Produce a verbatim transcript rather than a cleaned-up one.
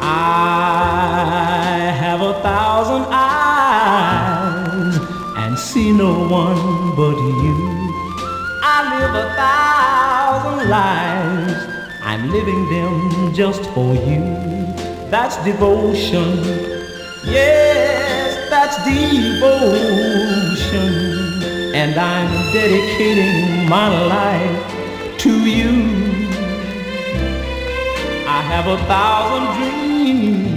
I have a thousand eyes and see no one but you. I live a thousand lives, I'm living them just for you. That's devotion, yes, that's devotion. And I'm dedicating my life to you. I have a thousand dreams